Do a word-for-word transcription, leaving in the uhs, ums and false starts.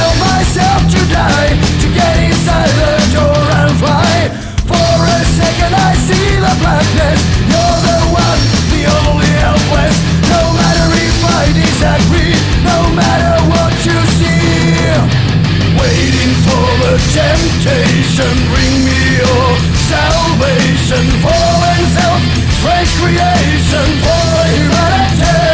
tell myself to die, to get inside the door and fly. For a second I see the blackness. You're the one, the only helpless. No matter if I disagree, no matter what you see. Waiting for the temptation, bring me your salvation. Fallen self, fresh creation for humanity.